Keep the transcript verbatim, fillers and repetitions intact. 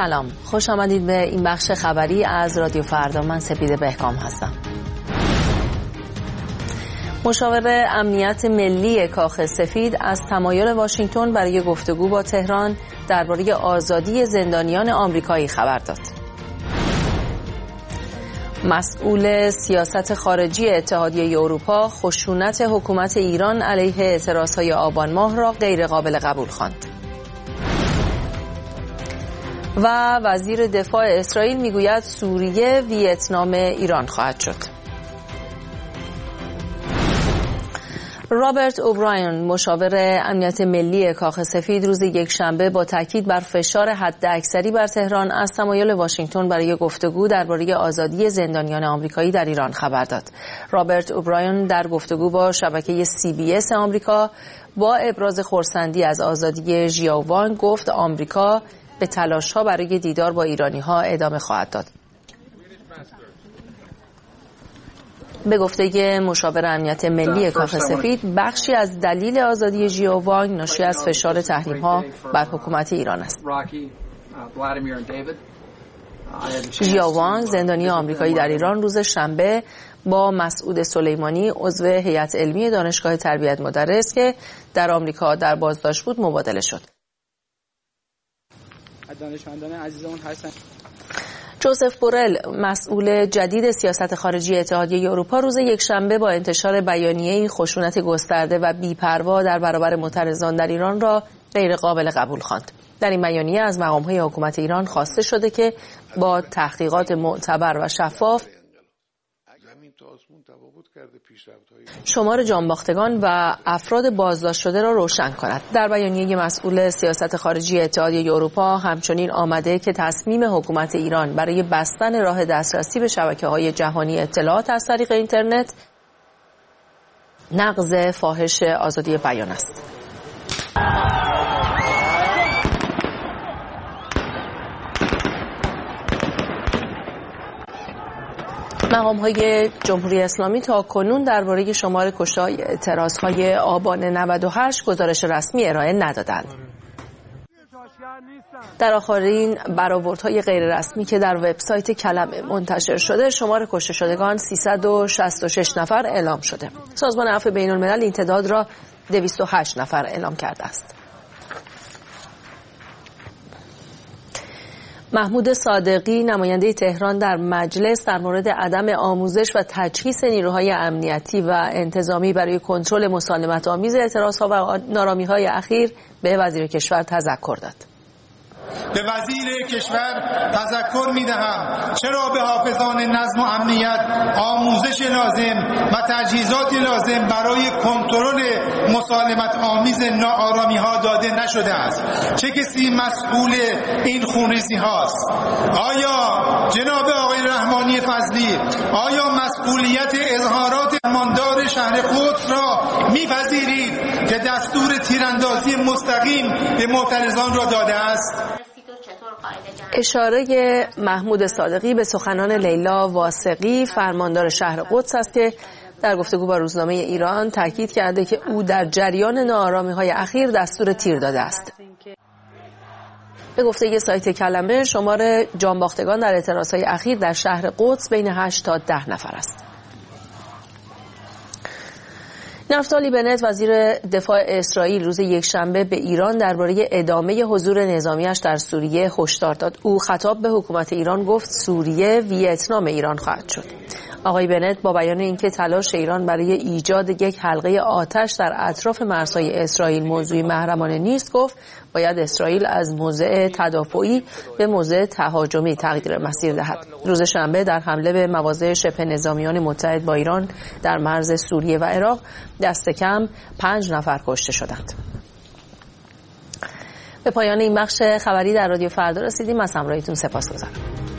سلام، خوش آمدید به این بخش خبری از رادیو فردا. من سپیده بهکام هستم. مشاور امنیت ملی کاخ سفید از تمایل واشنگتن برای گفتگو با تهران درباره آزادی زندانیان آمریکایی خبر داد. مسئول سیاست خارجی اتحادیه اروپا خشونت حکومت ایران علیه اعتراضهای آبان ماه را غیر قابل قبول خواند. و وزیر دفاع اسرائیل میگوید سوریه ویتنام ایران خواهد شد. رابرت اوبراین مشاور امنیت ملی کاخ سفید روز یکشنبه با تاکید بر فشار حداکثری بر تهران از تمایل واشنگتن برای گفتگو درباره آزادی زندانیان آمریکایی در ایران خبر داد. رابرت اوبراین در گفتگو با شبکه سی بی اس آمریکا با ابراز خرسندی از آزادی ژیائو وانگ گفت آمریکا به تلاش‌ها برای دیدار با ایرانی‌ها ادامه خواهد داد. به گفته مشاور امنیت ملی کاخ سفید، بخشی از دلیل آزادی ژیائو وانگ ناشی از فشار تحریم‌ها بر حکومت ایران است. ژیائو وانگ زندانی آمریکایی در ایران روز شنبه با مسعود سلیمانی عضو هیئت علمی دانشگاه تربیت مدرس که در آمریکا در بازداشت بود مبادله شد. دانشمندان عزیزمون هستن. جوزف بورل مسئول جدید سیاست خارجی اتحادیه اروپا روز یکشنبه با انتشار بیانیه‌ای خشونت گسترده و بی‌پروا در برابر معترضان در ایران را غیر قابل قبول خواند. در این بیانیه از مقام‌های حکومت ایران خواسته شده که با تحقیقات معتبر و شفاف شمار جانباختگان و افراد بازداشت شده را روشن کند. در بیانیه مسئول سیاست خارجی اتحادیه اروپا همچنین آمده که تصمیم حکومت ایران برای بستن راه دسترسی به شبکه‌های جهانی اطلاعات از طریق اینترنت نقض فاحش آزادی بیان است. مقام‌های جمهوری اسلامی تا کنون درباره شمار کشته‌های اعتراض‌های آبان نود و هشت گزارش رسمی ارائه ندادند. در آخرین برآوردهای غیررسمی که در وبسایت کلمه منتشر شده، شمار کشته شدگان سیصد و شصت و شش نفر اعلام شده. سازمان عفو بین‌الملل این تعداد را دویست و هشت نفر اعلام کرده است. محمود صادقی نماینده تهران در مجلس در مورد عدم آموزش و تجهیز نیروهای امنیتی و انتظامی برای کنترل مسالمت آمیز اعتراضها و نارامی‌های اخیر به وزیر کشور تذکر داد. به وزیر کشور تذکر می‌دهم چرا به حافظان نظم و امنیت آموزش لازم و تجهیزات لازم برای کنترل مسالمت آمیز ناآرامی‌ها داده نشده است. چه کسی مسئول این خونریزی هاست؟ آیا جناب آقای رحمانی فضلی آیا مسئولیت اظهارات فرماندار شهر قدس را می‌پذیرید که دستور تیراندازی مستقیم به معترضان را داده است؟ اشاره محمود صادقی به سخنان لیلا واثقی فرماندار شهر قدس است که در گفتگو با روزنامه ایران تاکید کرده که او در جریان ناآرامی‌های اخیر دستور تیر داده است. به گفته سایت کلمه شمار جانباختگان در اعتراضهای اخیر در شهر قدس بین هشت تا ده نفر است. نفتالی بنت وزیر دفاع اسرائیل روز یکشنبه به ایران درباره ادامه حضور نظامیش در سوریه هشدار داد. او خطاب به حکومت ایران گفت سوریه ویتنام ایران خواهد شد. آقای بنت با بیان اینکه تلاش ایران برای ایجاد یک حلقه آتش در اطراف مرزهای اسرائیل موضوعی محرمانه نیست گفت باید اسرائیل از موضع تدافعی به موضع تهاجمی تغییر مسیر دهد. روز شنبه در حمله به مواضع شبه نظامیان متحد با ایران در مرز سوریه و عراق دست کم پنج نفر کشته شدند. به پایان این بخش خبری در رادیو فردا رسیدیم. از همراهیتون سپاسگزارم.